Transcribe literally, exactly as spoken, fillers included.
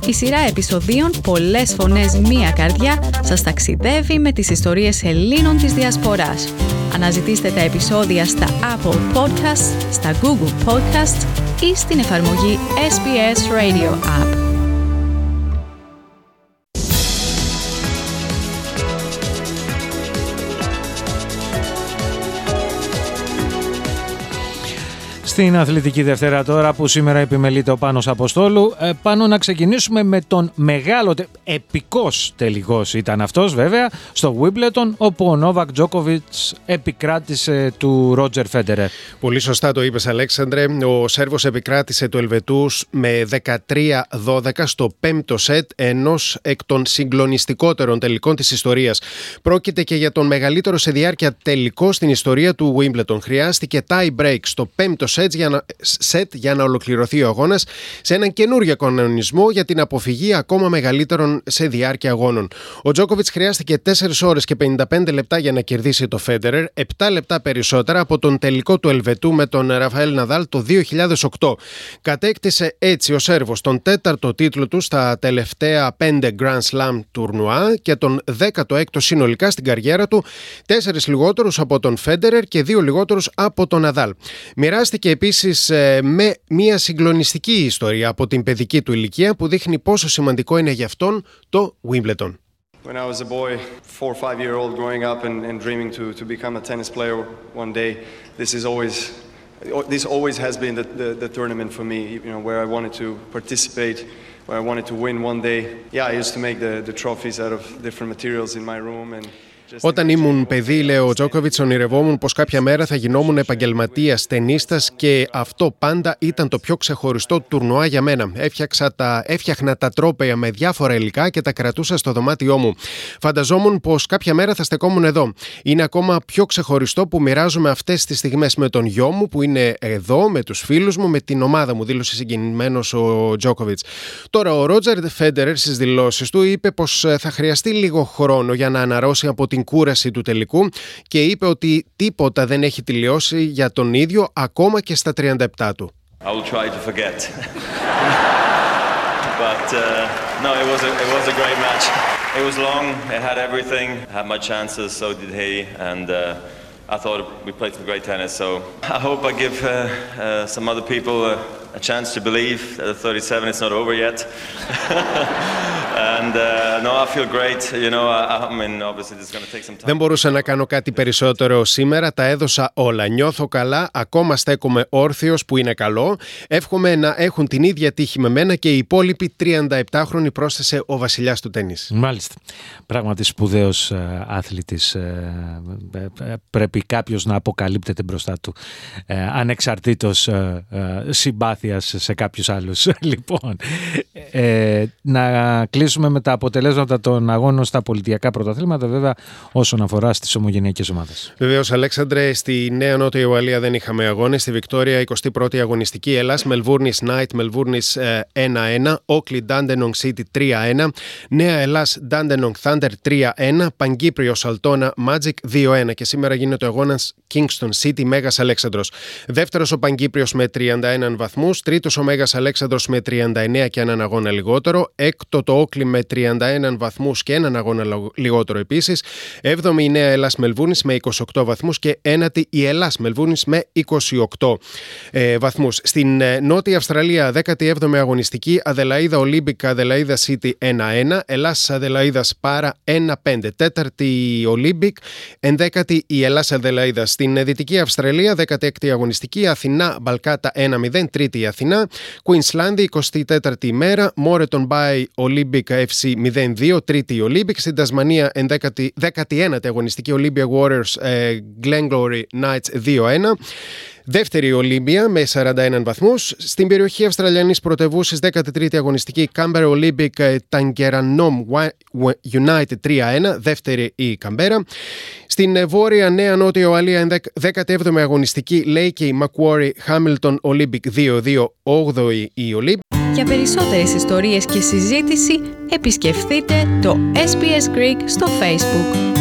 Η σειρά επεισοδίων «Πολλές φωνές, μία καρδιά» σας ταξιδεύει με τις ιστορίες Ελλήνων της Διασποράς. Αναζητήστε τα επεισόδια στα Apple Podcasts, στα Google Podcasts ή στην εφαρμογή ες μπι ες Radio App. Στην Αθλητική Δευτέρα τώρα, που σήμερα επιμελείται ο Πάνος Αποστόλου, ε, πάνω να ξεκινήσουμε με τον μεγάλο, επικός τελικός ήταν αυτός βέβαια, στο Wimbledon, όπου ο Νόβακ Τζόκοβιτς επικράτησε του Ρότζερ Φέντερερ. Πολύ σωστά το είπες, Αλέξανδρε. Ο Σέρβος επικράτησε του Ελβετούς με δεκατρία δώδεκα στο πέμπτο σετ, ενός εκ των συγκλονιστικότερων τελικών της ιστορίας. Πρόκειται και για τον μεγαλύτερο σε διάρκεια τελικό στην ιστορία του Wimbledon. Χρειάστηκε tie break στο πέμπτο σετ για να, σετ για να ολοκληρωθεί ο αγώνας, σε έναν καινούργιο κανονισμό για την αποφυγή ακόμα μεγαλύτερων σε διάρκεια αγώνων. Ο Τζόκοβιτς χρειάστηκε τέσσερις ώρες και πενήντα πέντε λεπτά για να κερδίσει το Φέντερερ, επτά λεπτά περισσότερα από τον τελικό του Ελβετού με τον Ραφαέλ Ναδάλ το δύο χιλιάδες οκτώ. Κατέκτησε έτσι ο Σέρβος τον τέταρτο τίτλο του στα τελευταία πέντε Grand Slam τουρνουά και τον δέκατο έκτο συνολικά στην καριέρα του, τέσσερις λιγότερους από τον Φέντερερ και δύο λιγότερους από τον Ναδάλ. Μοιράστηκε επίσης με μια συγκλονιστική ιστορία από την παιδική του ηλικία που δείχνει πόσο σημαντικό είναι για αυτόν το Wimbledon. When I was a boy, four or five year old growing up and, and dreaming to, to become a tennis player one day, this is always, this always has been the, the, the tournament for me, you know, where I wanted to participate, where I wanted to win one day. Yeah, I used to make the, the trophies out of different materials in my room and Όταν ήμουν παιδί, λέει ο Τζόκοβιτς, ονειρευόμουν πως κάποια μέρα θα γινόμουν επαγγελματίας τενίστας και αυτό πάντα ήταν το πιο ξεχωριστό τουρνουά για μένα. Έφτιαξα τα, έφτιαχνα τα τρόπαια με διάφορα υλικά και τα κρατούσα στο δωμάτιό μου. Φανταζόμουν πως κάποια μέρα θα στεκόμουν εδώ. Είναι ακόμα πιο ξεχωριστό που μοιράζομαι αυτές τις στιγμές με τον γιο μου που είναι εδώ, με τους φίλους μου, με την ομάδα μου, δήλωσε συγκινημένος ο Τζόκοβιτς. Τώρα, ο Ρότζερ Φέντερερ στις δηλώσεις του είπε πως θα χρειαστεί λίγο χρόνο για να αναρρώσει από την κούραση του τελικού και είπε ότι τίποτα δεν έχει τελειώσει για τον ίδιο ακόμα και στα τριάντα επτά του. I will try to forget. But uh, no, it was a, it was a great match. It was long, it had everything. I had my chances, so did he, and uh, I thought we played some great tennis, so I hope I give uh, uh, some other people uh, a chance to believe that at thirty-seven it's not over yet. And uh, no, I feel great. You know, I, I mean, obviously this is going to take some time. Δεν μπορούσα να κάνω κάτι περισσότερο σήμερα. Τα έδωσα όλα. Νιώθω καλά. Ακόμα στέκομαι όρθιος, που είναι καλό. Εύχομαι να έχουν την ίδια τύχη με μένα και οι υπόλοιποι τριανταεπτάχρονοι, πρόσθεσε ο βασιλιάς του τένις. Μάλιστα. Πράγματι σπουδαίος ε, άθλητης. Ε, ε, ε, πρέπει κάποιος να αποκαλύπτεται μπροστά του. Ε, ανεξαρτήτως ε, ε, συμπάθειας σε κάποιους άλλους. Λοιπόν, ε, να κλείσουμε με τα αποτελέσματα των αγώνων στα πολιτιακά πρωταθλήματα, βέβαια, όσον αφορά στις ομογενειακές ομάδες. Βεβαίως, Αλέξανδρε, στη Νέα Νότια Ουαλία δεν είχαμε αγώνες. Στη Βικτόρια, εικοστή πρώτη αγωνιστική, Ελλάς Μελβούρνης Νάιτ Μελβούρνης ένα ένα, Όκλι Ντάντενονγκ City τρία ένα, Νέα Ελλάς Ντάντενονγκ Thunder τρία ένα, Παγκύπριος Αλτώνα Magic δύο ένα και σήμερα γίνεται ο αγώνας Kingston City Μέγας Αλέξανδρος. Δεύτερος ο Παγκύπριος με τριάντα ένα βαθμούς, τρίτος ο Μέγας Αλέξανδρος με τριάντα εννέα και έναν αγώνα λιγότερο, έκτο το Όκλι με τριάντα ένα βαθμούς και έναν αγώνα λιγότερο επίσης, έβδομη η Νέα Ελλάς Μελβούρνης με είκοσι οκτώ βαθμούς και ένατη η Ελλάς Μελβούρνης με είκοσι οκτώ ε, βαθμούς. Στην ε, Νότια Αυστραλία, δέκατη έβδομη αγωνιστική, Αδελαΐδα Ολύμπικ Αδελαΐδα City ένα ένα, Ελλάς Αδελαΐδας Πάρα ένα πέντε, τέταρτη Ολύμπικ, ενδέκατη η Ελλάς Αδελαΐδα. Στην Δυτική Αυστραλία, δέκατη έκτη αγωνιστική, Αθηνά Μπαλκάτα ένα μηδέν, τρίτη η Αθηνά, Κουίνσλάνδη εικοστή τέταρτη ημέρα, Μόρετον Μπάι Ολύμπικ εφ σι μηδέν δύο, τρίτη η Ολύμπικ. Στην Τασμανία, δέκατη ένατη αγωνιστική, Olympia Warriors ε, Glengarry Knights δύο ένα. Δεύτερη η Ολύμπια με σαράντα ένα βαθμούς. Στην περιοχή Αυστραλιανής πρωτευούσης, δέκατη τρίτη αγωνιστική, Canberra Olympic Tangeranom United τρία ένα, δεύτερη η Καμπέρα. Στην βόρεια Νέα Νότια Ουαλία, δέκατη έβδομη αγωνιστική, Lakey Macquarie Hamilton Olympic δύο δύο, όγδοη η Olympic. Για περισσότερες ιστορίες και συζήτηση, επισκεφτείτε το ες μπι ες Greek στο Facebook.